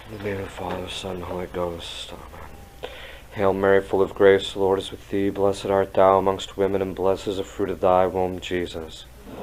In the name of the Father, Son, and Holy Ghost. Amen. Hail Mary, full of grace, the Lord is with thee. Blessed art thou amongst women, and blessed is the fruit of thy womb, Jesus.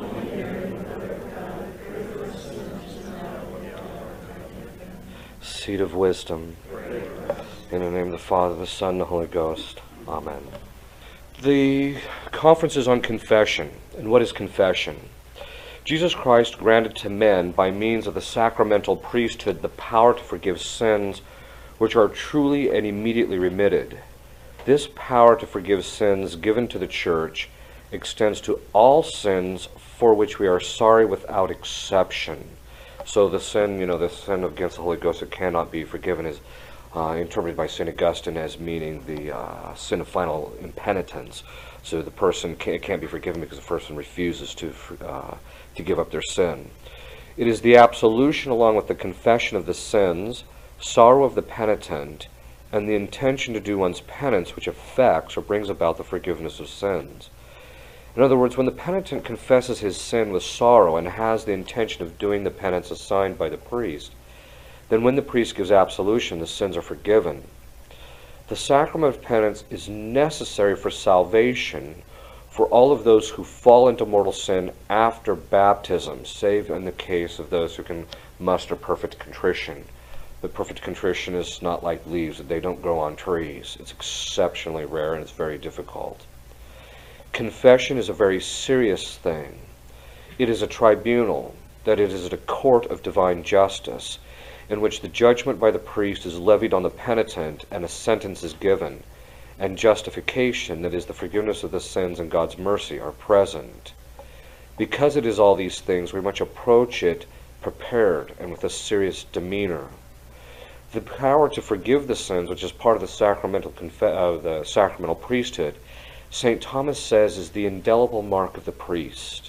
Seed of wisdom. In the name of the Father, the Son, and the Holy Ghost. Amen. The conference is on confession. And what is confession? Jesus Christ granted to men, by means of the sacramental priesthood, the power to forgive sins which are truly and immediately remitted. This power to forgive sins given to the Church extends to all sins for which we are sorry without exception. So the sin, the sin against the Holy Ghost that cannot be forgiven is interpreted by St. Augustine as meaning the sin of final impenitence. So the person can't be forgiven because the person refuses to give up their sin. It is the absolution along with the confession of the sins, sorrow of the penitent, and the intention to do one's penance which affects or brings about the forgiveness of sins. In other words, when the penitent confesses his sin with sorrow and has the intention of doing the penance assigned by the priest, then when the priest gives absolution, the sins are forgiven. The sacrament of penance is necessary for salvation for all of those who fall into mortal sin after baptism, save in the case of those who can muster perfect contrition. But perfect contrition is not like leaves, they don't grow on trees. It's exceptionally rare and it's very difficult. Confession is a very serious thing. It is a tribunal, that it is a court of divine justice, in which the judgment by the priest is levied on the penitent and a sentence is given, and justification, that is the forgiveness of the sins and God's mercy, are present. Because it is all these things, we must approach it prepared and with a serious demeanor. The power to forgive the sins, which is part of the sacramental priesthood, St. Thomas says is the indelible mark of the priest.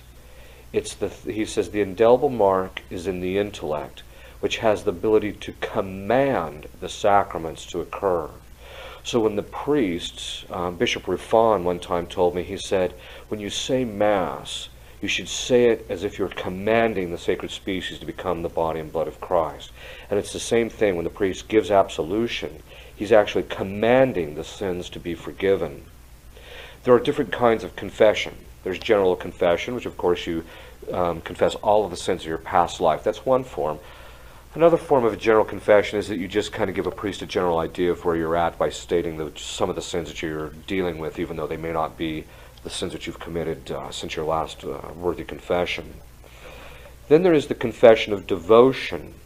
He says the indelible mark is in the intellect, which has the ability to command the sacraments to occur. So when the priest, Bishop Ruffon one time told me, he said, when you say Mass, you should say it as if you're commanding the sacred species to become the body and blood of Christ. And it's the same thing when the priest gives absolution. He's actually commanding the sins to be forgiven. There are different kinds of confession. There's general confession, which of course you confess all of the sins of your past life. That's one form. Another form of a general confession is that you just kind of give a priest a general idea of where you're at by stating some of the sins that you're dealing with, even though they may not be the sins that you've committed since your last worthy confession. Then there is the confession of devotion.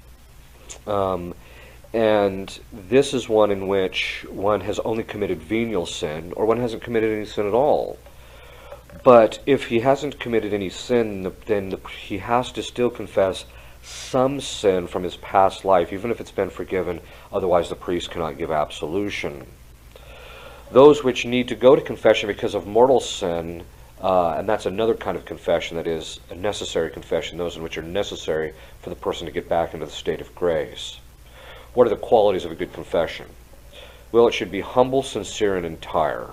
And this is one in which one has only committed venial sin, or one hasn't committed any sin at all. But if he hasn't committed any sin, then he has to still confess some sin from his past life, even if it's been forgiven, otherwise the priest cannot give absolution. Those which need to go to confession because of mortal sin, and that's another kind of confession that is a necessary confession, those in which are necessary for the person to get back into the state of grace. What are the qualities of a good confession? Well, it should be humble, sincere, and entire.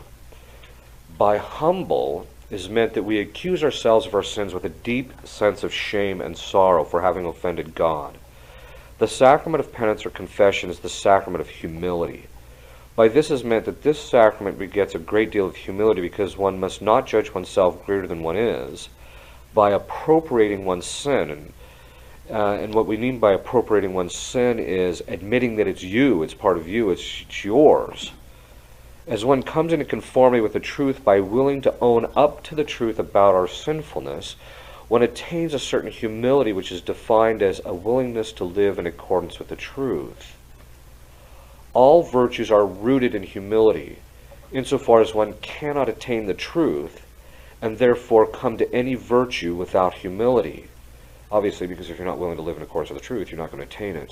By humble is meant that we accuse ourselves of our sins with a deep sense of shame and sorrow for having offended God. The sacrament of penance or confession is the sacrament of humility. By this is meant that this sacrament begets a great deal of humility, because one must not judge oneself greater than one is by appropriating one's sin. And what we mean by appropriating one's sin is admitting that it's you, it's part of you, it's yours. As one comes into conformity with the truth by willing to own up to the truth about our sinfulness, one attains a certain humility which is defined as a willingness to live in accordance with the truth. All virtues are rooted in humility, insofar as one cannot attain the truth and therefore come to any virtue without humility. Obviously, because if you're not willing to live in accordance with the truth, you're not going to attain it.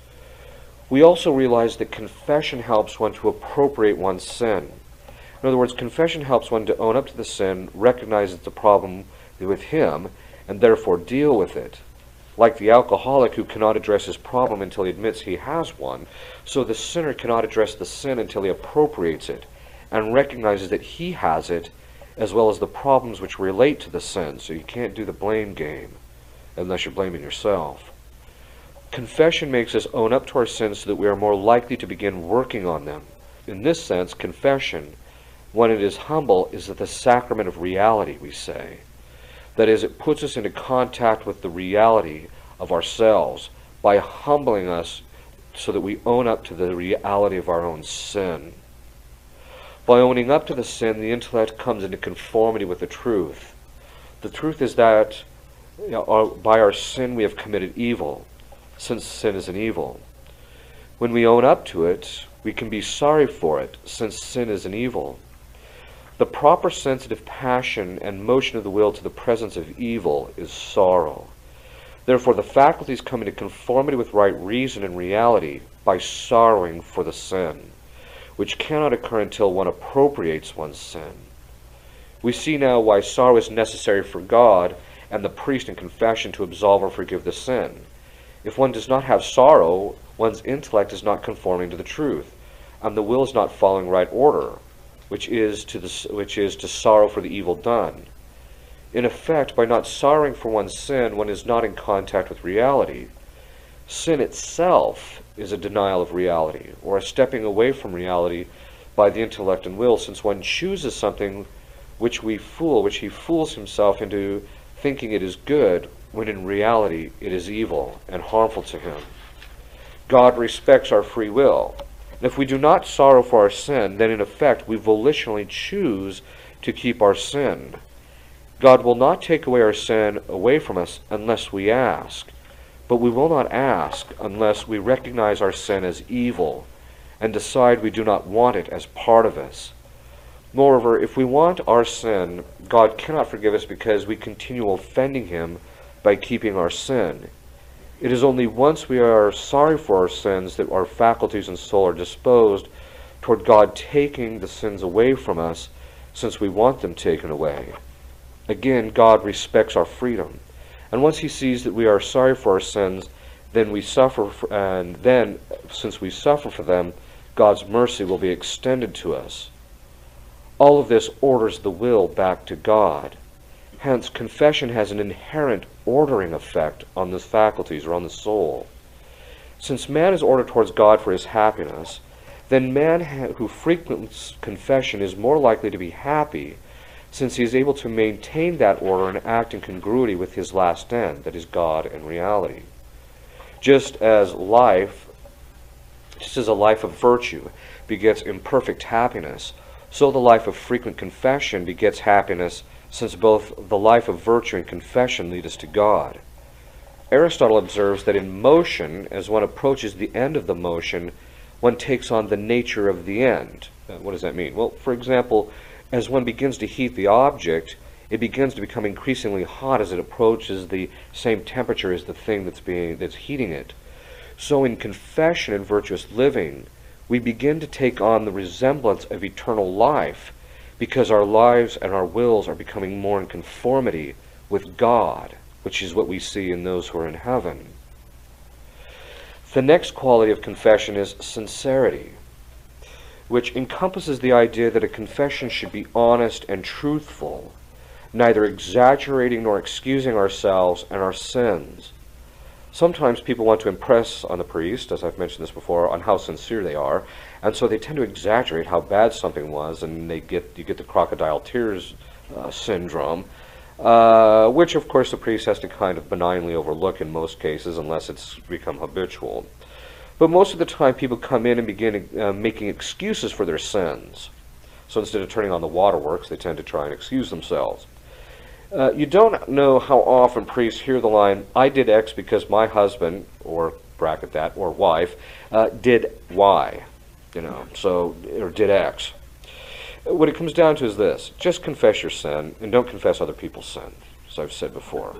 We also realize that confession helps one to appropriate one's sin. In other words, confession helps one to own up to the sin, recognize it's a problem with him, and therefore deal with it. Like the alcoholic who cannot address his problem until he admits he has one, so the sinner cannot address the sin until he appropriates it and recognizes that he has it, as well as the problems which relate to the sin. So you can't do the blame game unless you're blaming yourself. Confession makes us own up to our sins so that we are more likely to begin working on them. In this sense, confession, when it is humble, is the sacrament of reality, we say. That is, it puts us into contact with the reality of ourselves by humbling us so that we own up to the reality of our own sin. By owning up to the sin, the intellect comes into conformity with the truth. The truth is that by our sin we have committed evil, since sin is an evil. When we own up to it, we can be sorry for it, since sin is an evil. The proper sensitive passion and motion of the will to the presence of evil is sorrow. Therefore, the faculties come into conformity with right reason and reality by sorrowing for the sin, which cannot occur until one appropriates one's sin. We see now why sorrow is necessary for God and the priest in confession to absolve or forgive the sin. If one does not have sorrow, one's intellect is not conforming to the truth, and the will is not following right order, which is to sorrow for the evil done. In effect, by not sorrowing for one's sin, one is not in contact with reality. Sin itself is a denial of reality, or a stepping away from reality by the intellect and will, since one chooses something which he fools himself into thinking it is good, when in reality it is evil and harmful to him. God respects our free will. And if we do not sorrow for our sin, then in effect we volitionally choose to keep our sin. God will not take away our sin away from us unless we ask. But we will not ask unless we recognize our sin as evil and decide we do not want it as part of us. Moreover, if we want our sin, God cannot forgive us because we continue offending him by keeping our sin. It is only once we are sorry for our sins that our faculties and soul are disposed toward God taking the sins away from us, since we want them taken away. Again, God respects our freedom, and once he sees that we are sorry for our sins, then we suffer, and then, since we suffer for them, God's mercy will be extended to us. All of this orders the will back to God. Hence, confession has an inherent ordering effect on the faculties or on the soul. Since man is ordered towards God for his happiness, then man who frequents confession is more likely to be happy, since he is able to maintain that order and act in congruity with his last end, that is God and reality. Just as a life of virtue begets imperfect happiness, so the life of frequent confession begets happiness, since both the life of virtue and confession lead us to God. Aristotle observes that in motion, as one approaches the end of the motion, one takes on the nature of the end. What does that mean? Well, for example, as one begins to heat the object, it begins to become increasingly hot as it approaches the same temperature as the thing that's heating it. So in confession and virtuous living, we begin to take on the resemblance of eternal life, because our lives and our wills are becoming more in conformity with God, which is what we see in those who are in heaven. The next quality of confession is sincerity, which encompasses the idea that a confession should be honest and truthful, neither exaggerating nor excusing ourselves and our sins. Sometimes people want to impress on the priest, as I've mentioned this before, on how sincere they are, and so they tend to exaggerate how bad something was, and you get the crocodile tears syndrome, which of course the priest has to kind of benignly overlook in most cases, unless it's become habitual. But most of the time people come in and begin making excuses for their sins. So instead of turning on the waterworks, they tend to try and excuse themselves. You don't know how often priests hear the line, "I did X because my husband," or bracket that, or wife, did Y, or did X. What it comes down to is this: just confess your sin, and don't confess other people's sin, as I've said before.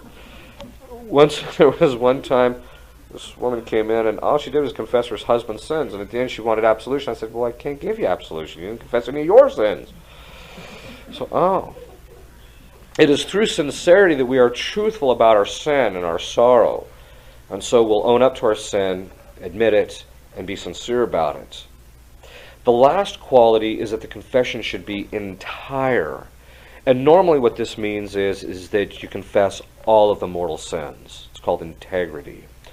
There was one time, this woman came in, and all she did was confess her husband's sins, and at the end she wanted absolution. I said, "Well, I can't give you absolution. You didn't confess any of your sins." So, it is through sincerity that we are truthful about our sin and our sorrow. And so we'll own up to our sin, admit it, and be sincere about it. The last quality is that the confession should be entire. And normally what this means is that you confess all of the mortal sins. It's called integrity.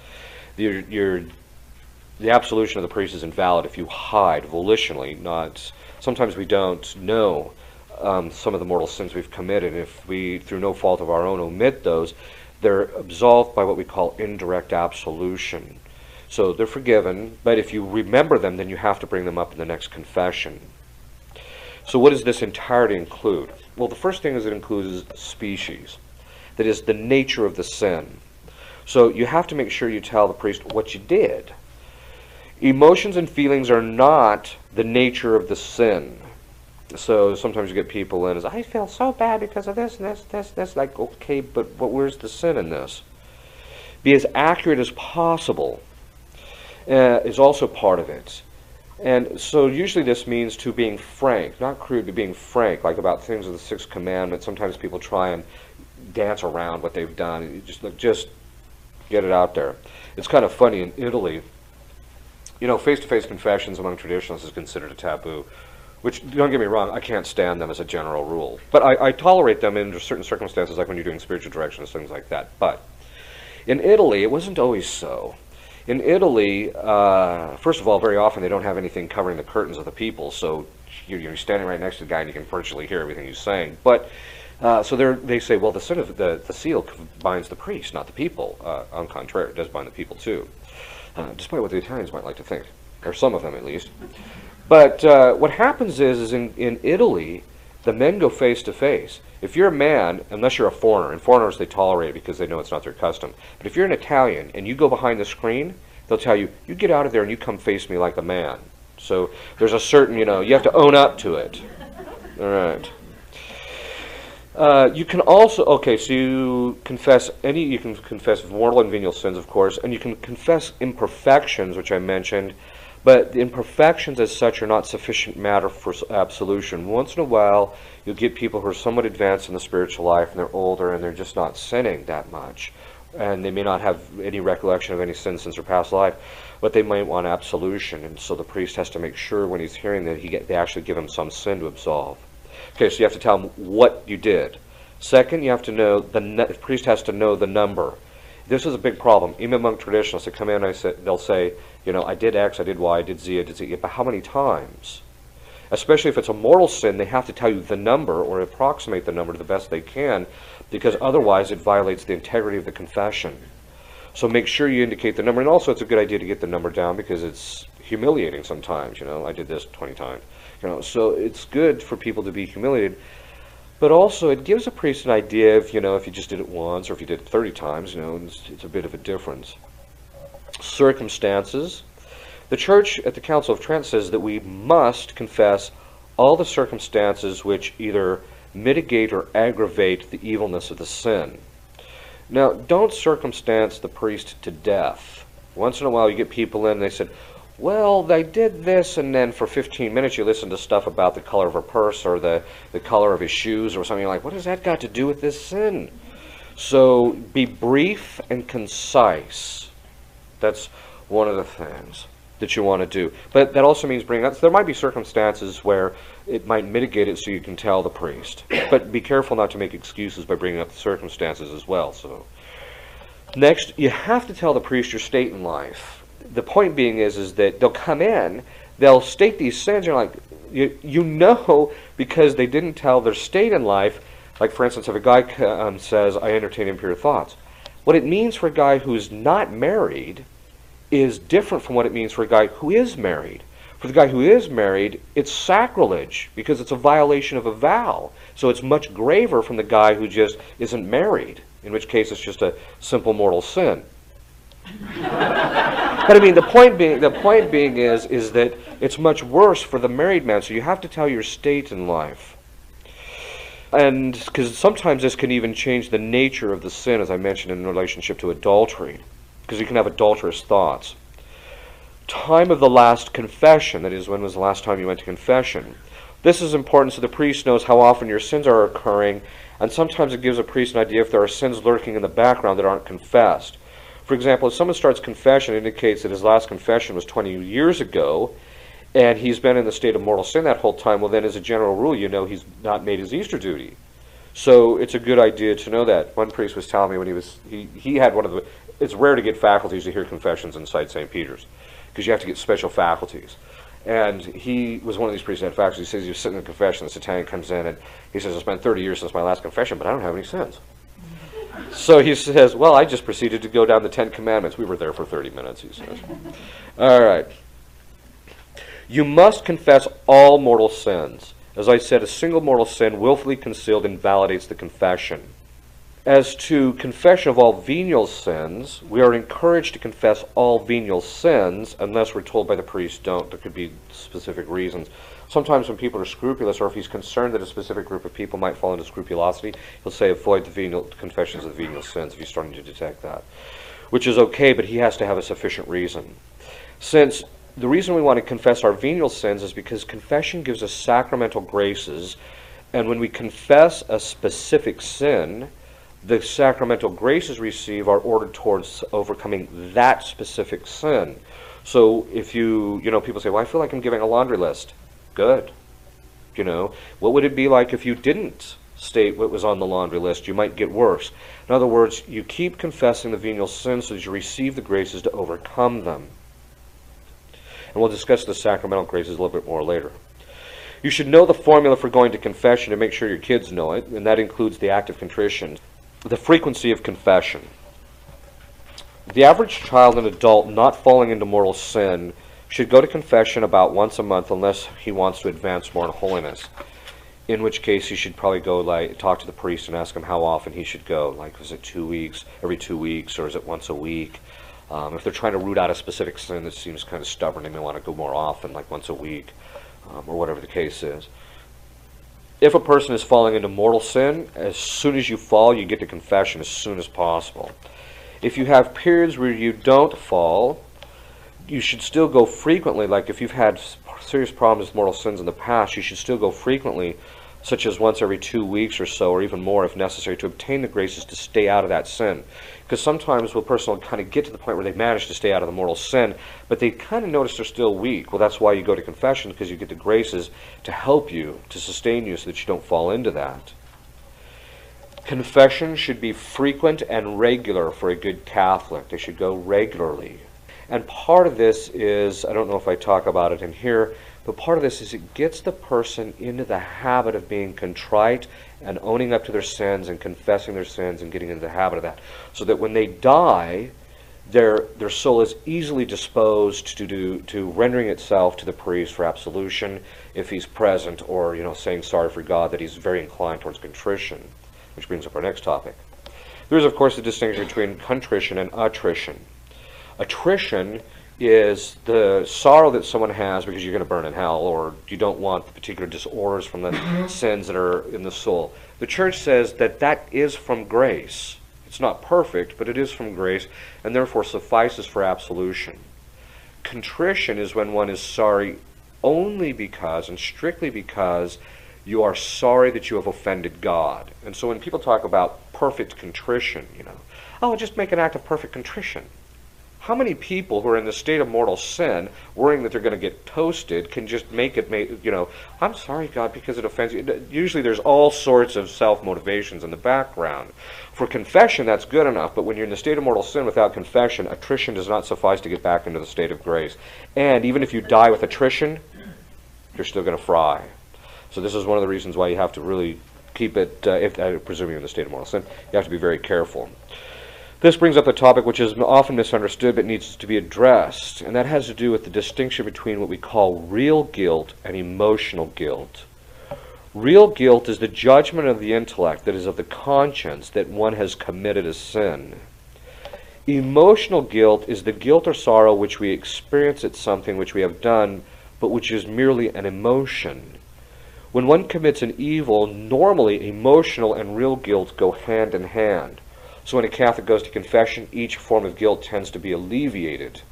The absolution of the priest is invalid if you hide volitionally. Sometimes we don't know some of the mortal sins we've committed. If we, through no fault of our own, omit those, they're absolved by what we call indirect absolution. So they're forgiven, but if you remember them, then you have to bring them up in the next confession. So what does this entirety include? Well, the first thing is it includes species. That is, the nature of the sin. So you have to make sure you tell the priest what you did. Emotions and feelings are not the nature of the sin. So sometimes you get people in as, I feel so bad because of this and this. Like, okay, but where's the sin in this? Be as accurate as possible is also part of it. And so usually this means to being frank, not crude, but being frank, like about things of the Sixth Commandment. Sometimes people try and dance around what they've done. Just get it out there. It's kind of funny in Italy. You know, face-to-face confessions among traditionalists is considered a taboo, which, don't get me wrong, I can't stand them as a general rule. But I tolerate them in certain circumstances, like when you're doing spiritual directions, things like that. But in Italy, it wasn't always so. In Italy, first of all, very often they don't have anything covering the curtains of the people, so you're standing right next to the guy and you can virtually hear everything he's saying. But so they say, well, the sin of the seal binds the priest, not the people. On contrary, it does bind the people too, despite what the Italians might like to think, or some of them at least. But what happens is in Italy, the men go face to face. If you're a man, unless you're a foreigner, and foreigners they tolerate it because they know it's not their custom. But if you're an Italian and you go behind the screen, they'll tell you, you get out of there and you come face me like a man. So there's a certain, you have to own up to it. All right. You can also, so you can confess mortal and venial sins, of course, and you can confess imperfections, which I mentioned. But the imperfections as such are not sufficient matter for absolution. Once in a while, you'll get people who are somewhat advanced in the spiritual life, and they're older, and they're just not sinning that much. And they may not have any recollection of any sin since their past life, but they might want absolution. And so the priest has to make sure when he's hearing that they actually give him some sin to absolve. Okay, so you have to tell him what you did. Second, you have to know, the priest has to know the number. This is a big problem. Even among traditionalists that come in, they'll say, I did X, I did Y, I did Z, I did Z. But how many times? Especially if it's a mortal sin, they have to tell you the number or approximate the number to the best they can, because otherwise it violates the integrity of the confession. So make sure you indicate the number. And also it's a good idea to get the number down because it's humiliating sometimes. I did this 20 times. So it's good for people to be humiliated. But also, it gives a priest an idea of, if you just did it once or if you did it 30 times, it's a bit of a difference. Circumstances. The Church at the Council of Trent says that we must confess all the circumstances which either mitigate or aggravate the evilness of the sin. Now, don't circumstance the priest to death. Once in a while, you get people in and they said, well, they did this, and then for 15 minutes you listen to stuff about the color of her purse or the color of his shoes or something. You're like, what has that got to do with this sin? So be brief and concise. That's one of the things that you want to do. But that also means bringing up, there might be circumstances where it might mitigate it so you can tell the priest. But be careful not to make excuses by bringing up the circumstances as well. So next, you have to tell the priest your state in life. The point being is that they'll come in, they'll state these sins, you're like, because they didn't tell their state in life. Like, for instance, if a guy says, I entertain impure thoughts, what it means for a guy who's not married is different from what it means for a guy who is married. For the guy who is married, it's sacrilege, because it's a violation of a vow. So it's much graver from the guy who just isn't married, in which case it's just a simple mortal sin. But I mean, the point being is that it's much worse for the married man. So you have to tell your state in life, and because sometimes this can even change the nature of the sin, as I mentioned in relationship to adultery, because you can have adulterous thoughts. Time of the last confession, that is, when was the last time you went to confession? This is important so the priest knows how often your sins are occurring, and sometimes it gives a priest an idea if there are sins lurking in the background that aren't confessed. For example, if someone starts confession, it indicates that his last confession was 20 years ago, and he's been in the state of mortal sin that whole time, well then as a general rule, he's not made his Easter duty. So it's a good idea to know that. One priest was telling me when he had one of the it's rare to get faculties to hear confessions inside St. Peter's, because you have to get special faculties. And he was one of these priests that had faculties. He says he was sitting in confession, this Italian comes in, and he says, it's been 30 years since my last confession, but I don't have any sins. So he says, well, I just proceeded to go down the 10 Commandments. We were there for 30 minutes, he says. All right. You must confess all mortal sins. As I said, a single mortal sin willfully concealed invalidates the confession. As to confession of all venial sins, we are encouraged to confess all venial sins unless we're told by the priest don't. There could be specific reasons. Sometimes when people are scrupulous, or if he's concerned that a specific group of people might fall into scrupulosity, he'll say avoid the confessions of the venial sins if he's starting to detect that. Which is okay, but he has to have a sufficient reason. Since the reason we want to confess our venial sins is because confession gives us sacramental graces, and when we confess a specific sin, the sacramental graces received are ordered towards overcoming that specific sin. So if people say, well, I feel like I'm giving a laundry list. Good. What would it be like if you didn't state what was on the laundry list? You might get worse. In other words, you keep confessing the venial sins so that you receive the graces to overcome them. And we'll discuss the sacramental graces a little bit more later. You should know the formula for going to confession and make sure your kids know it, and that includes the act of contrition. The frequency of confession. The average child and adult not falling into mortal sin should go to confession about once a month unless he wants to advance more in holiness. In which case he should probably go talk to the priest and ask him how often he should go. Like, is it 2 weeks, every 2 weeks, or is it once a week? If they're trying to root out a specific sin that seems kind of stubborn, they may want to go more often, like once a week, or whatever the case is. If a person is falling into mortal sin, as soon as you fall, you get to confession as soon as possible. If you have periods where you don't fall, you should still go frequently. Like if you've had serious problems with mortal sins in the past, you should still go frequently, such as once every 2 weeks or so, or even more if necessary, to obtain the graces to stay out of that sin. Because sometimes a person will kind of get to the point where they've managed to stay out of the mortal sin, but they kind of notice they're still weak. Well, that's why you go to confession, because you get the graces to help you, to sustain you, so that you don't fall into that. Confession should be frequent and regular for a good Catholic. They should go regularly. And part of this is, I don't know if I talk about it in here, but part of this is it gets the person into the habit of being contrite and owning up to their sins and confessing their sins and getting into the habit of that. So that when they die, their soul is easily disposed to rendering itself to the priest for absolution if he's present, or saying sorry for God, that he's very inclined towards contrition. Which brings up our next topic. There is, of course, a distinction between contrition and attrition. Attrition is the sorrow that someone has because you're going to burn in hell, or you don't want the particular disorders from the sins that are in the soul. The Church says that that is from grace. It's not perfect, but it is from grace, and therefore suffices for absolution. Contrition is when one is sorry only because, and strictly because, you are sorry that you have offended God. And so when people talk about perfect contrition, oh, just make an act of perfect contrition. How many people who are in the state of mortal sin, worrying that they're going to get toasted, can just make it, I'm sorry, God, because it offends you. Usually there's all sorts of self-motivations in the background. For confession, that's good enough, but when you're in the state of mortal sin without confession, attrition does not suffice to get back into the state of grace. And even if you die with attrition, you're still going to fry. So this is one of the reasons why you have to really keep it, I presume you're in the state of mortal sin, you have to be very careful. This brings up a topic which is often misunderstood but needs to be addressed, and that has to do with the distinction between what we call real guilt and emotional guilt. Real guilt is the judgment of the intellect, that is of the conscience, that one has committed a sin. Emotional guilt is the guilt or sorrow which we experience at something which we have done, but which is merely an emotion. When one commits an evil, normally emotional and real guilt go hand in hand. So when a Catholic goes to confession, each form of guilt tends to be alleviated.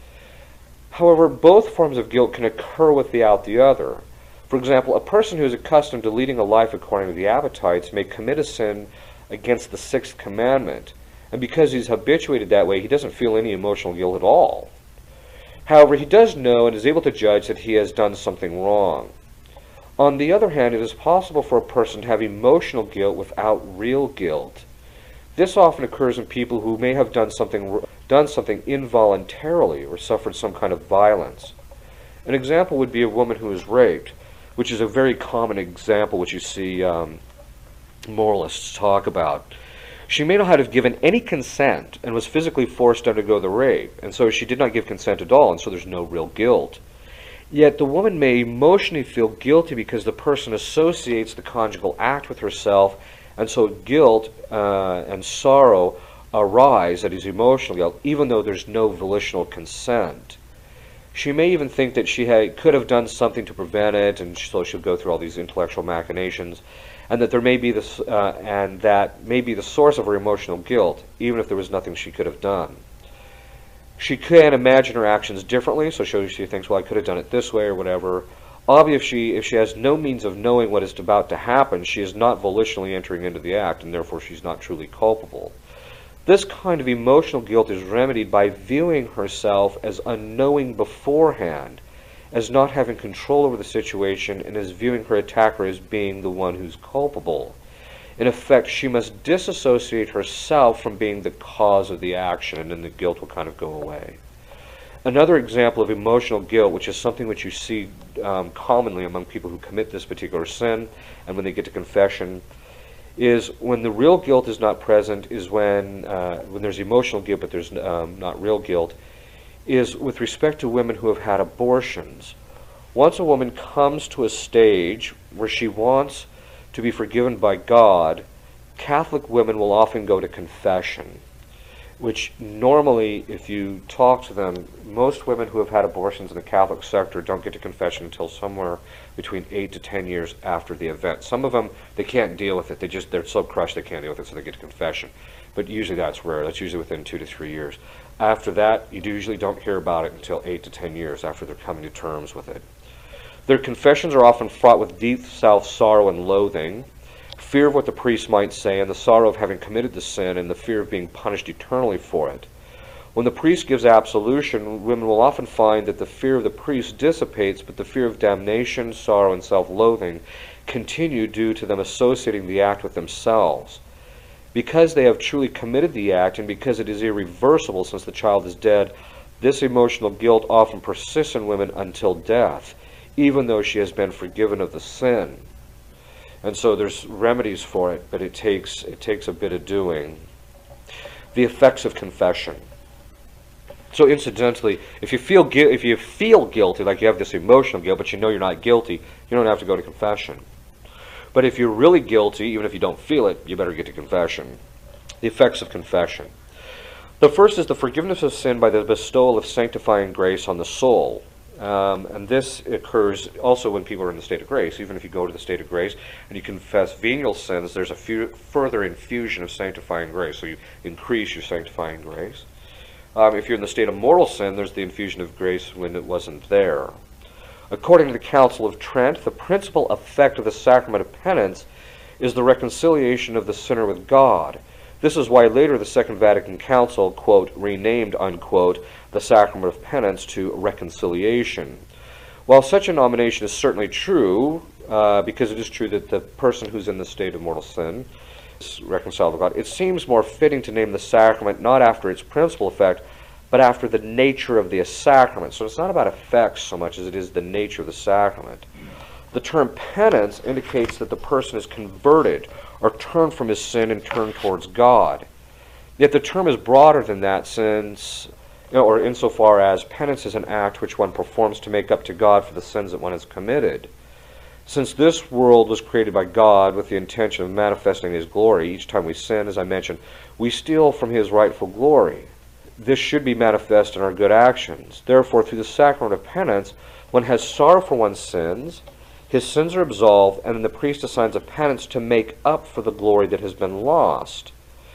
However, both forms of guilt can occur without the other. For example, a person who is accustomed to leading a life according to the appetites may commit a sin against the 6th commandment, and because he's habituated that way, he doesn't feel any emotional guilt at all. However, he does know and is able to judge that he has done something wrong. On the other hand, it is possible for a person to have emotional guilt without real guilt. This often occurs in people who may have done something involuntarily or suffered some kind of violence. An example would be a woman who is raped, which is a very common example which you see moralists talk about. She may not have given any consent and was physically forced to undergo the rape, and so she did not give consent at all, and so there's no real guilt. Yet the woman may emotionally feel guilty because the person associates the conjugal act with herself, and so guilt and sorrow arise that is emotional guilt, even though there's no volitional consent. She may even think that she could have done something to prevent it, and so she'll go through all these intellectual machinations, and that there may be this, and that may be the source of her emotional guilt, even if there was nothing she could have done. She can imagine her actions differently, so she thinks, well, I could have done it this way or whatever. Obviously, if she has no means of knowing what is about to happen, she is not volitionally entering into the act, and therefore she's not truly culpable. This kind of emotional guilt is remedied by viewing herself as unknowing beforehand, as not having control over the situation, and as viewing her attacker as being the one who's culpable. In effect, she must disassociate herself from being the cause of the action, and then the guilt will kind of go away. Another example of emotional guilt, which is something which you see commonly among people who commit this particular sin, and when they get to confession, is when the real guilt is not present, is when there's emotional guilt but there's not real guilt, is with respect to women who have had abortions. Once a woman comes to a stage where she wants to be forgiven by God, Catholic women will often go to confession, which normally, if you talk to them, most women who have had abortions in the Catholic sector don't get to confession until somewhere between 8 to 10 years after the event. Some of them, they can't deal with it. They're so crushed they can't deal with it, so they get to confession. But usually that's rare. That's usually within 2 to 3 years. After that, you usually don't hear about it until 8 to 10 years after they're coming to terms with it. Their confessions are often fraught with deep self-sorrow and loathing, fear of what the priest might say, and the sorrow of having committed the sin, and the fear of being punished eternally for it. When the priest gives absolution, women will often find that the fear of the priest dissipates, but the fear of damnation, sorrow, and self-loathing continue due to them associating the act with themselves. Because they have truly committed the act, and because it is irreversible since the child is dead, this emotional guilt often persists in women until death, even though she has been forgiven of the sin. And so there's remedies for it, but it takes a bit of doing. The effects of confession. So incidentally, if you feel guilty, like you have this emotional guilt, but you know you're not guilty, you don't have to go to confession. But if you're really guilty, even if you don't feel it, you better get to confession. The effects of confession. The first is the forgiveness of sin by the bestowal of sanctifying grace on the soul. And this occurs also when people are in the state of grace. Even if you go to the state of grace and you confess venial sins, there's a further infusion of sanctifying grace. So you increase your sanctifying grace. If you're in the state of mortal sin, there's the infusion of grace when it wasn't there. According to the Council of Trent, the principal effect of the sacrament of penance is the reconciliation of the sinner with God. This is why later the Second Vatican Council, quote, renamed, unquote, the sacrament of penance to reconciliation. While such a nomination is certainly true, because it is true that the person who's in the state of mortal sin is reconciled with God, it seems more fitting to name the sacrament not after its principal effect, but after the nature of the sacrament. So it's not about effects so much as it is the nature of the sacrament. The term penance indicates that the person is converted or turned from his sin and turned towards God. Yet the term is broader than that, since, or insofar as penance is an act which one performs to make up to God for the sins that one has committed. Since this world was created by God with the intention of manifesting His glory, each time we sin, as I mentioned, we steal from His rightful glory. This should be manifest in our good actions. Therefore, through the sacrament of penance, one has sorrow for one's sins, his sins are absolved, and then the priest assigns a penance to make up for the glory that has been lost.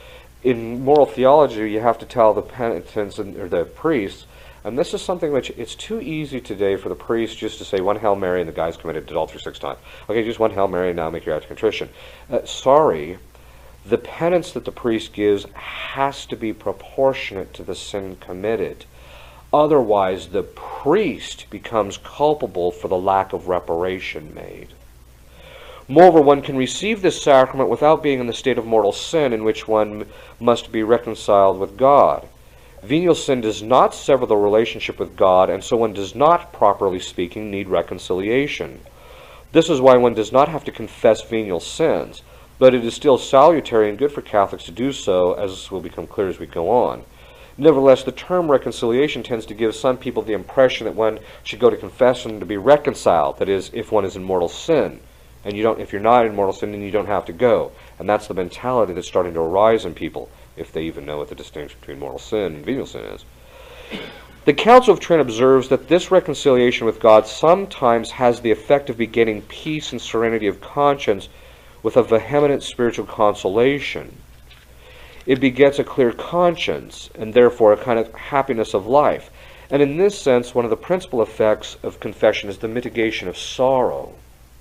In moral theology, you have to tell the penitents or the priests, and this is something which it's too easy today for the priest just to say one Hail Mary and the guy's committed adultery 6 times. Okay, just one Hail Mary and now make your act of contrition. Sorry. The penance that the priest gives has to be proportionate to the sin committed. Otherwise, the priest becomes culpable for the lack of reparation made. Moreover, one can receive this sacrament without being in the state of mortal sin in which one must be reconciled with God. Venial sin does not sever the relationship with God, and so one does not, properly speaking, need reconciliation. This is why one does not have to confess venial sins, but it is still salutary and good for Catholics to do so, as will become clear as we go on. Nevertheless, the term reconciliation tends to give some people the impression that one should go to confession to be reconciled, that is, if one is in mortal sin. And if you're not in mortal sin, then you don't have to go. And that's the mentality that's starting to arise in people, if they even know what the distinction between mortal sin and venial sin is. The Council of Trent observes that this reconciliation with God sometimes has the effect of begetting peace and serenity of conscience with a vehement spiritual consolation. It begets a clear conscience, and therefore a kind of happiness of life. And in this sense, one of the principal effects of confession is the mitigation of sorrow.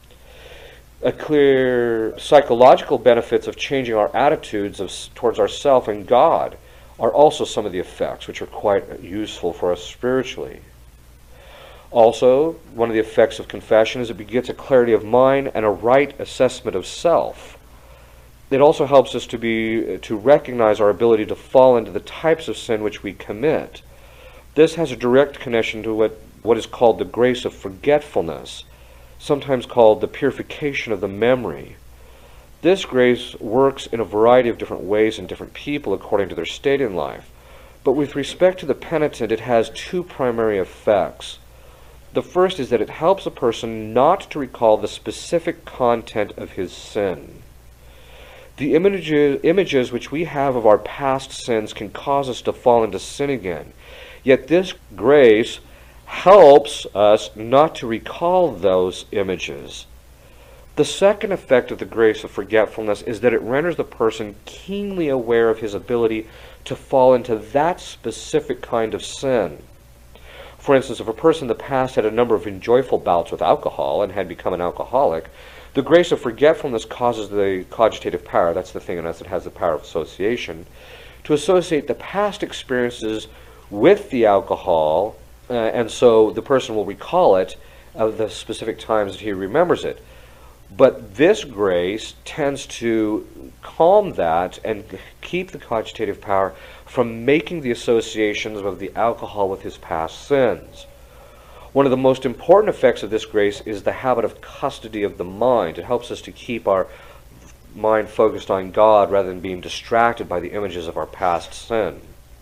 A clear psychological benefits of changing our attitudes towards ourselves and God are also some of the effects which are quite useful for us spiritually. Also, one of the effects of confession is it begets a clarity of mind and a right assessment of self. It also helps us to recognize our ability to fall into the types of sin which we commit. This has a direct connection to what is called the grace of forgetfulness, sometimes called the purification of the memory. This grace works in a variety of different ways in different people according to their state in life. But with respect to the penitent, it has two primary effects. The first is that it helps a person not to recall the specific content of his sin. The images which we have of our past sins can cause us to fall into sin again. Yet this grace helps us not to recall those images. The second effect of the grace of forgetfulness is that it renders the person keenly aware of his ability to fall into that specific kind of sin. For instance, if a person in the past had a number of enjoyable bouts with alcohol and had become an alcoholic, the grace of forgetfulness causes the cogitative power, that's the thing in us that has the power of association, to associate the past experiences with the alcohol, and so the person will recall it of the specific times that he remembers it. But this grace tends to calm that and keep the cogitative power from making the associations of the alcohol with his past sins. One of the most important effects of this grace is the habit of custody of the mind. It helps us to keep our mind focused on God rather than being distracted by the images of our past sin.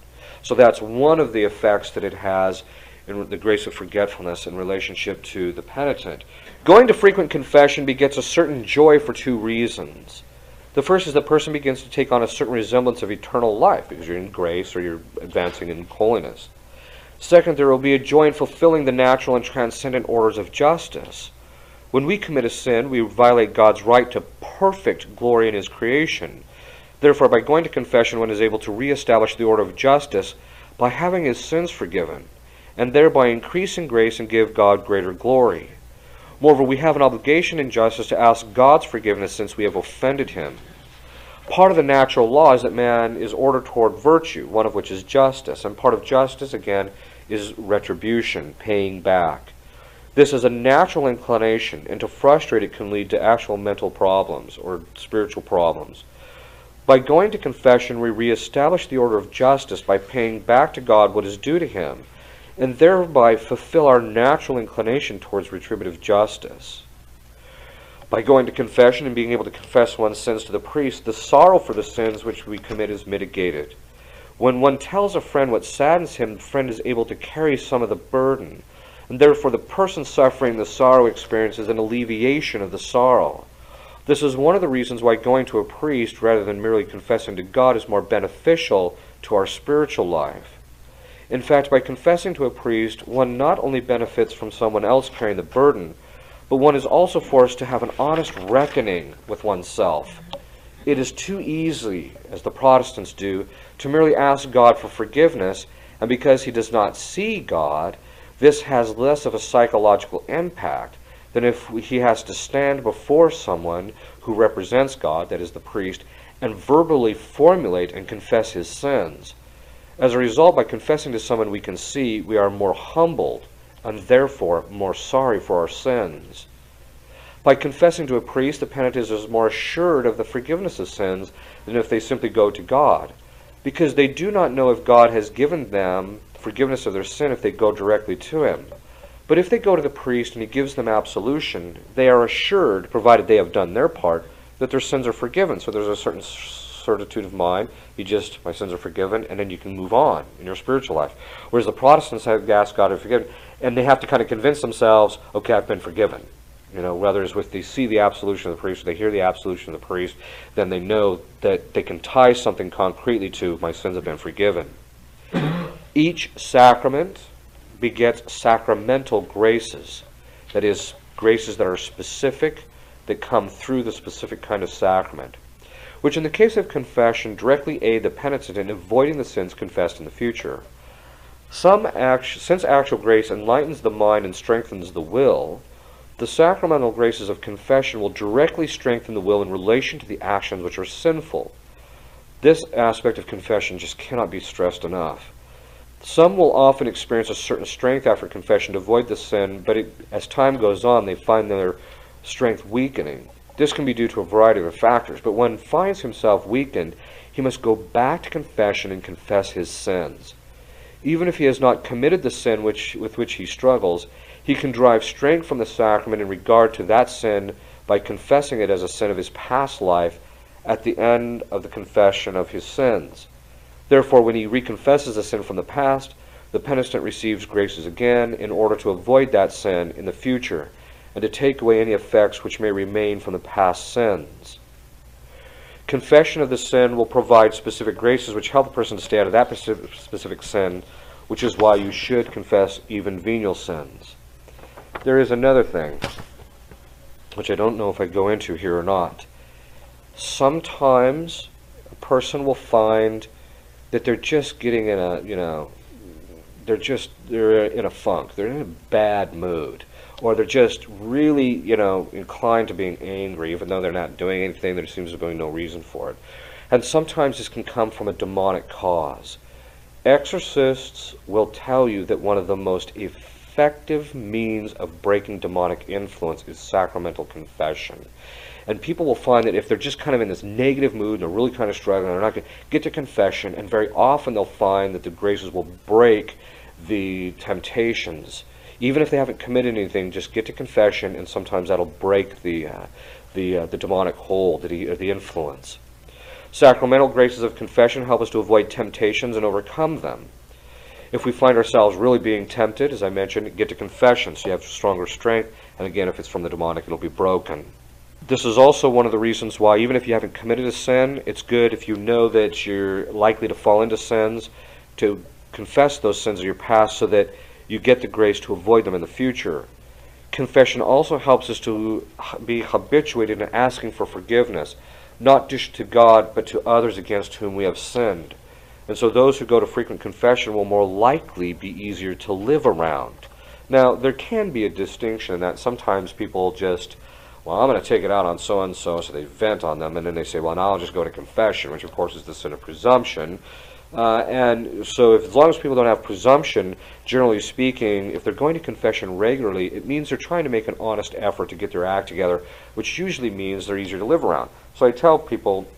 So that's one of the effects that it has in the grace of forgetfulness in relationship to the penitent. Going to frequent confession begets a certain joy for two reasons. The first is the person begins to take on a certain resemblance of eternal life because you're in grace or you're advancing in holiness. Second, there will be a joy in fulfilling the natural and transcendent orders of justice. When we commit a sin, we violate God's right to perfect glory in His creation. Therefore, by going to confession, one is able to reestablish the order of justice by having his sins forgiven, and thereby increase in grace and give God greater glory. Moreover, we have an obligation in justice to ask God's forgiveness since we have offended Him. Part of the natural law is that man is ordered toward virtue, one of which is justice, and part of justice, again, is retribution, paying back. This is a natural inclination, and to frustrate it can lead to actual mental problems or spiritual problems. By going to confession, we reestablish the order of justice by paying back to God what is due to Him, and thereby fulfill our natural inclination towards retributive justice. By going to confession and being able to confess one's sins to the priest, the sorrow for the sins which we commit is mitigated. When one tells a friend what saddens him, the friend is able to carry some of the burden, and therefore the person suffering the sorrow experiences an alleviation of the sorrow. This is one of the reasons why going to a priest rather than merely confessing to God is more beneficial to our spiritual life. In fact, by confessing to a priest, one not only benefits from someone else carrying the burden, but one is also forced to have an honest reckoning with oneself. It is too easy, as the Protestants do, to merely ask God for forgiveness, and because he does not see God, this has less of a psychological impact than if he has to stand before someone who represents God, that is the priest, and verbally formulate and confess his sins. As a result, by confessing to someone we can see, we are more humbled and therefore more sorry for our sins. By confessing to a priest, the penitent is more assured of the forgiveness of sins than if they simply go to God, because they do not know if God has given them forgiveness of their sin if they go directly to him. But if they go to the priest and he gives them absolution, they are assured, provided they have done their part, that their sins are forgiven. So there's a certain certitude of mind. My sins are forgiven, and then you can move on in your spiritual life. Whereas the Protestants have asked God to forgive, and they have to kind of convince themselves, okay, I've been forgiven. Whether it's with they see the absolution of the priest, or they hear the absolution of the priest, then they know that they can tie something concretely to, my sins have been forgiven. Each sacrament begets sacramental graces. That is, graces that are specific, that come through the specific kind of sacrament, which in the case of confession directly aid the penitent in avoiding the sins confessed in the future. Since actual grace enlightens the mind and strengthens the will, the sacramental graces of confession will directly strengthen the will in relation to the actions which are sinful. This aspect of confession just cannot be stressed enough. Some will often experience a certain strength after confession to avoid the sin, but as time goes on, they find their strength weakening. This can be due to a variety of factors, but when one finds himself weakened, he must go back to confession and confess his sins. Even if he has not committed the sin with which he struggles, he can derive strength from the sacrament in regard to that sin by confessing it as a sin of his past life at the end of the confession of his sins. Therefore, when he reconfesses a sin from the past, the penitent receives graces again in order to avoid that sin in the future and to take away any effects which may remain from the past sins. Confession of the sin will provide specific graces which help a person to stay out of that specific sin, which is why you should confess even venial sins. There is another thing, which I don't know if I go into here or not. Sometimes a person will find that they're just getting in they're in a funk, they're in a bad mood, or they're just really, inclined to being angry, even though they're not doing anything, there seems to be no reason for it. And sometimes this can come from a demonic cause. Exorcists will tell you that one of the most effective means of breaking demonic influence is sacramental confession. And people will find that if they're just kind of in this negative mood and they're really kind of struggling, they're not going to get to confession, and very often they'll find that the graces will break the temptations. Even if they haven't committed anything, just get to confession, and sometimes that'll break the demonic hold, the influence. Sacramental graces of confession help us to avoid temptations and overcome them. If we find ourselves really being tempted, as I mentioned, get to confession so you have stronger strength, and again, if it's from the demonic, it'll be broken. This is also one of the reasons why, even if you haven't committed a sin, it's good if you know that you're likely to fall into sins, to confess those sins of your past so that you get the grace to avoid them in the future. Confession also helps us to be habituated in asking for forgiveness, not just to God, but to others against whom we have sinned. And so those who go to frequent confession will more likely be easier to live around. Now, there can be a distinction in that sometimes people just, well, I'm going to take it out on so-and-so, so they vent on them, and then they say, well, now I'll just go to confession, which of course is the sin of presumption. And so as long as people don't have presumption, generally speaking, if they're going to confession regularly, it means they're trying to make an honest effort to get their act together, which usually means they're easier to live around. So I tell people,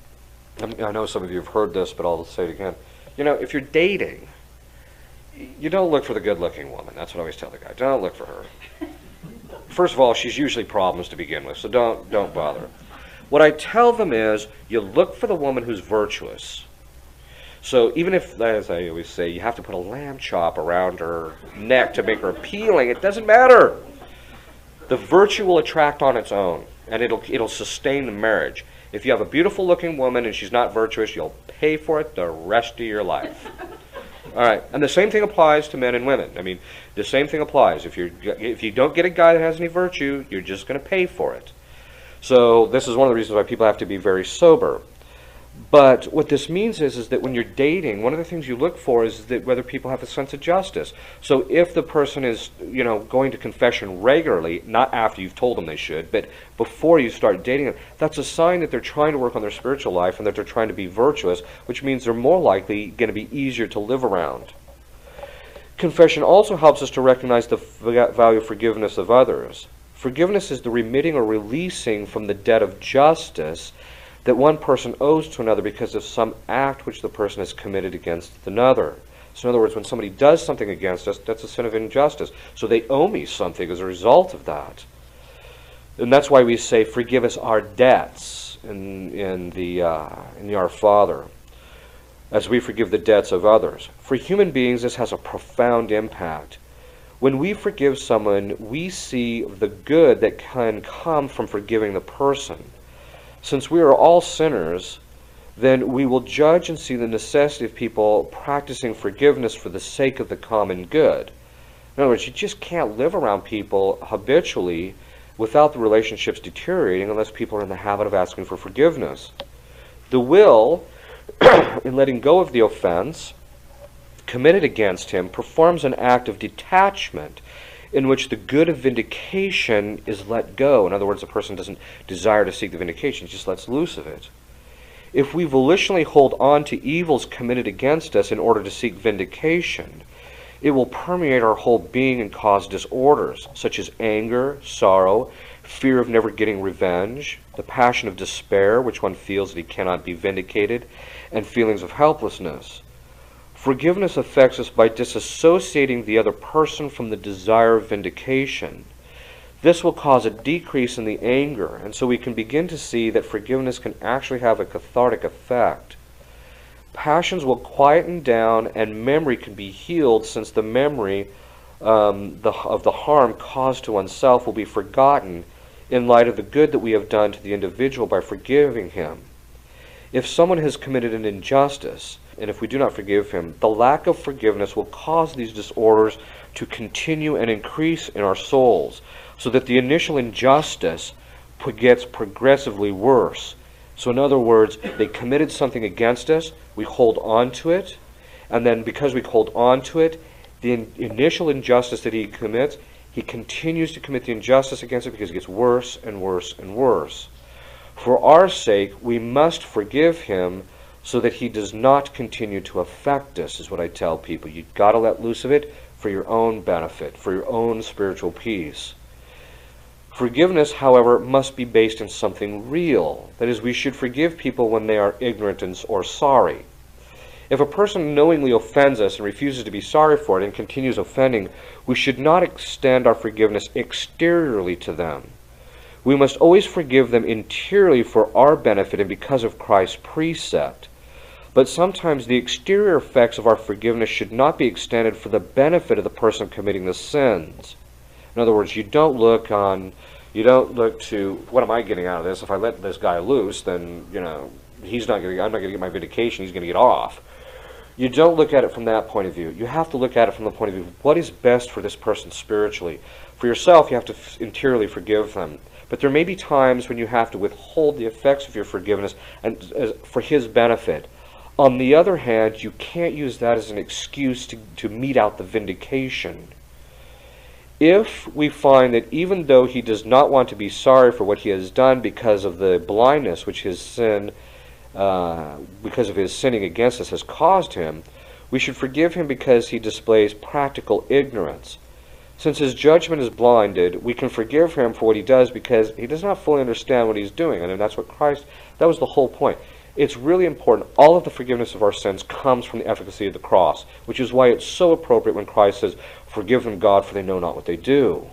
I know some of you have heard this, but I'll say it again. If you're dating, you don't look for the good-looking woman. That's what I always tell the guy. Don't look for her. First of all, she's usually problems to begin with, so don't bother. What I tell them is, you look for the woman who's virtuous. So even if, as I always say, you have to put a lamb chop around her neck to make her appealing, it doesn't matter. The virtue will attract on its own, and it'll sustain the marriage. If you have a beautiful looking woman and she's not virtuous, you'll pay for it the rest of your life. All right, and the same thing applies to men and women. I mean, the same thing applies. If you don't get a guy that has any virtue, you're just going to pay for it. So this is one of the reasons why people have to be very sober. But what this means is that when you're dating, one of the things you look for is that whether people have a sense of justice. So if the person is, going to confession regularly, not after you've told them they should, but before you start dating them, that's a sign that they're trying to work on their spiritual life and that they're trying to be virtuous, which means they're more likely going to be easier to live around. Confession also helps us to recognize the value of forgiveness of others. Forgiveness is the remitting or releasing from the debt of justice that one person owes to another because of some act which the person has committed against another. So in other words, when somebody does something against us, that's a sin of injustice. So they owe me something as a result of that. And that's why we say, forgive us our debts in the Our Father, as we forgive the debts of others. For human beings, this has a profound impact. When we forgive someone, we see the good that can come from forgiving the person. Since we are all sinners, then we will judge and see the necessity of people practicing forgiveness for the sake of the common good. In other words, you just can't live around people habitually without the relationships deteriorating unless people are in the habit of asking for forgiveness. The will, in letting go of the offense committed against him, performs an act of detachment in which the good of vindication is let go. In other words, the person doesn't desire to seek the vindication, he just lets loose of it. If we volitionally hold on to evils committed against us in order to seek vindication, it will permeate our whole being and cause disorders, such as anger, sorrow, fear of never getting revenge, the passion of despair, which one feels that he cannot be vindicated, and feelings of helplessness. Forgiveness affects us by disassociating the other person from the desire of vindication. This will cause a decrease in the anger, and so we can begin to see that forgiveness can actually have a cathartic effect. Passions will quieten down, and memory can be healed, since the memory of the harm caused to oneself will be forgotten in light of the good that we have done to the individual by forgiving him. If someone has committed an injustice, and if we do not forgive him, the lack of forgiveness will cause these disorders to continue and increase in our souls, so that the initial injustice gets progressively worse. So in other words, they committed something against us, we hold on to it, and then because we hold on to it, the initial injustice that he commits, he continues to commit the injustice against it because it gets worse and worse and worse. For our sake, we must forgive him so that he does not continue to affect us, is what I tell people. You've got to let loose of it for your own benefit, for your own spiritual peace. Forgiveness, however, must be based in something real. That is, we should forgive people when they are ignorant or sorry. If a person knowingly offends us and refuses to be sorry for it and continues offending, we should not extend our forgiveness exteriorly to them. We must always forgive them interiorly for our benefit and because of Christ's precept. But sometimes the exterior effects of our forgiveness should not be extended for the benefit of the person committing the sins. In other words, you don't look to, what am I getting out of this? If I let this guy loose, then, I'm not going to get my vindication, he's going to get off. You don't look at it from that point of view. You have to look at it from the point of view, what is best for this person spiritually? For yourself, you have to interiorly forgive them. But there may be times when you have to withhold the effects of your forgiveness and for his benefit. On the other hand, you can't use that as an excuse to mete out the vindication. If we find that even though he does not want to be sorry for what he has done because of the blindness which his sin, because of his sinning against us has caused him, we should forgive him because he displays practical ignorance. Since his judgment is blinded, we can forgive him for what he does because he does not fully understand what he's doing. And that's what that was the whole point. It's really important. All of the forgiveness of our sins comes from the efficacy of the cross, which is why it's so appropriate when Christ says, "Forgive them, God, for they know not what they do."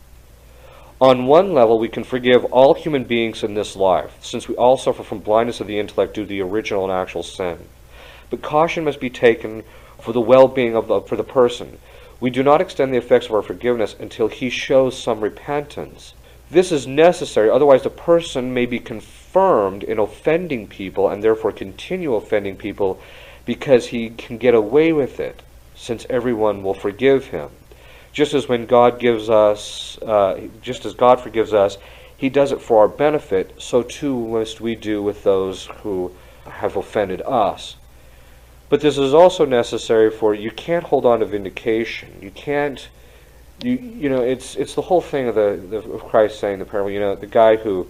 On one level, we can forgive all human beings in this life, since we all suffer from blindness of the intellect due to the original and actual sin. But caution must be taken for the well-being for the person. We do not extend the effects of our forgiveness until he shows some repentance. This is necessary, otherwise the person may be confirmed in offending people and therefore continue offending people because he can get away with it, since everyone will forgive him. Just as God forgives us, he does it for our benefit, so too must we do with those who have offended us. But this is also necessary for you can't hold on to vindication. You can't. It's the whole thing of Christ saying the parable. The guy who,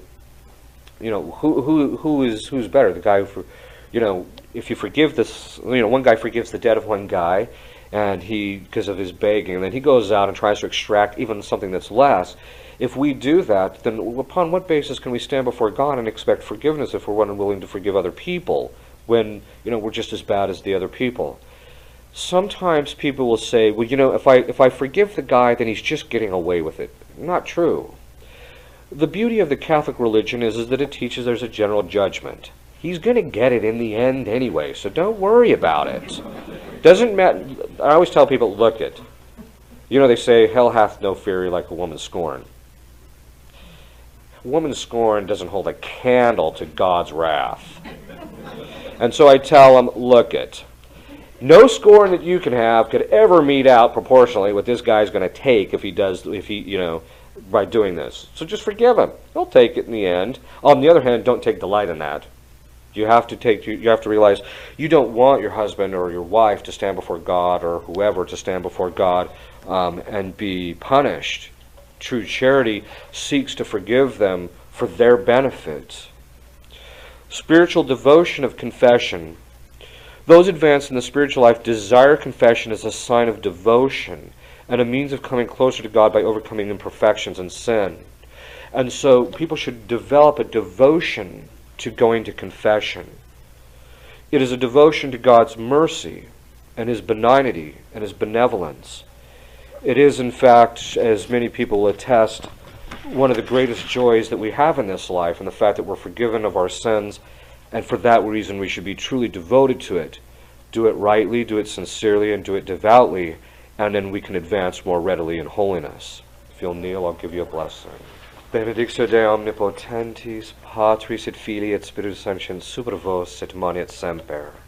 who's better? The guy who, if you forgive this, one guy forgives the debt of one guy, and because of his begging, and then he goes out and tries to extract even something that's less. If we do that, then upon what basis can we stand before God and expect forgiveness if we're unwilling to forgive other people when, we're just as bad as the other people? Sometimes people will say, well, if I forgive the guy, then he's just getting away with it. Not true. The beauty of the Catholic religion is that it teaches there's a general judgment. He's going to get it in the end anyway, so don't worry about it. Doesn't matter. I always tell people, look it. They say, hell hath no fury like a woman's scorn. Woman's scorn doesn't hold a candle to God's wrath. And so I tell them, look it. No scorn that you can have could ever meet out proportionally what this guy's going to take by doing this. So just forgive him. He'll take it in the end. On the other hand, don't take delight in that. You have to realize you don't want your husband or your wife to stand before God, or whoever to stand before God and be punished. True charity seeks to forgive them for their benefit. Spiritual devotion of confession. Those advanced in the spiritual life desire confession as a sign of devotion and a means of coming closer to God by overcoming imperfections and sin. And so people should develop a devotion to going to confession. It is a devotion to God's mercy and His benignity and His benevolence. It is, in fact, as many people will attest, one of the greatest joys that we have in this life, and the fact that we're forgiven of our sins, and for that reason we should be truly devoted to it. Do it rightly, do it sincerely, and do it devoutly, and then we can advance more readily in holiness. If you'll kneel, I'll give you a blessing. Benedictio Dei omnipotentis, Patris et Filii et Spiritus Sancti, super vos et manet semper.